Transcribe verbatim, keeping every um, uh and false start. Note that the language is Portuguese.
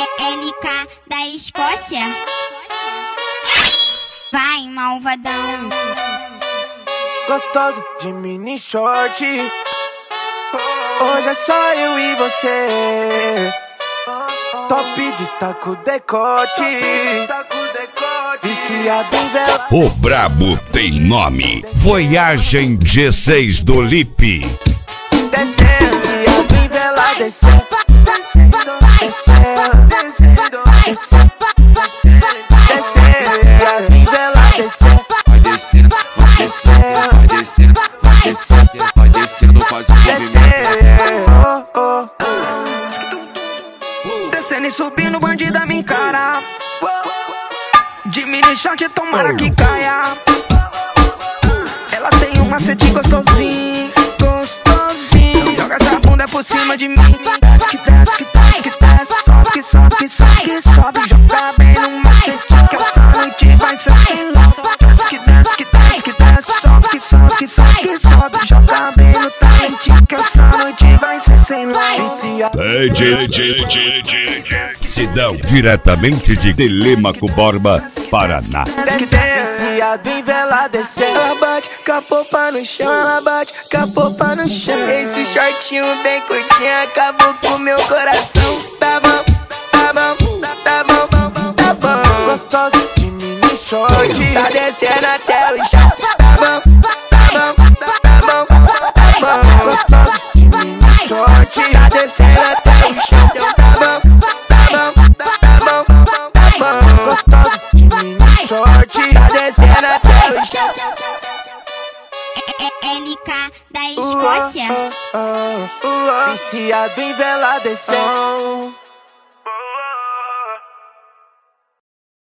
L K da Escócia. Vai, malvadão. Gostoso de mini short. Hoje é só eu e você. Top destaca o decote. Viciado em vela. O brabo tem nome. Voyagem G seis do Lipe. Descendo, viciado em vela. Descendo, descendo, descendo, descendo, viciado em vela. Descendo, vai descendo, vai descendo, vai descendo, vai descendo, vai descendo, faz um movimento. oh, oh. Descendo e subindo, bandida me encara. De mini short, tomara que caia. Ela tem um macete gostosinho, gostosinho. Joga essa bunda por cima de mim. Desce que desce, que desce, que desce. Sobe que sobe, que sobe, que sobe. Joga bem no macete que essa noite vai ser sem lado. Desce que desce, que desce, que desce. Sobe que sobe, que sobe, que sobe. Joga bem no talento que essa noite vai ser sem lado. Sidão, diretamente de Telêmaco Borba, Paraná. Viciado em vela, descendo. Ela bate com a popa no chão, ela bate com a popa no chão. Esse shortinho bem curtinho acabou com meu coração. Tá bom, tá bom, tá bom, tá bom. Gostoso de mini short, tá descendo até o chão. Tá bom, tá bom, tá bom, tá bom. Gostoso de mini short, tá descendo até o chão. Tá bom, tá bom, tá bom, tá bom. Gostoso de mini short, tá descendo até o chão. L K da Escócia. Viciado em vela, descendo.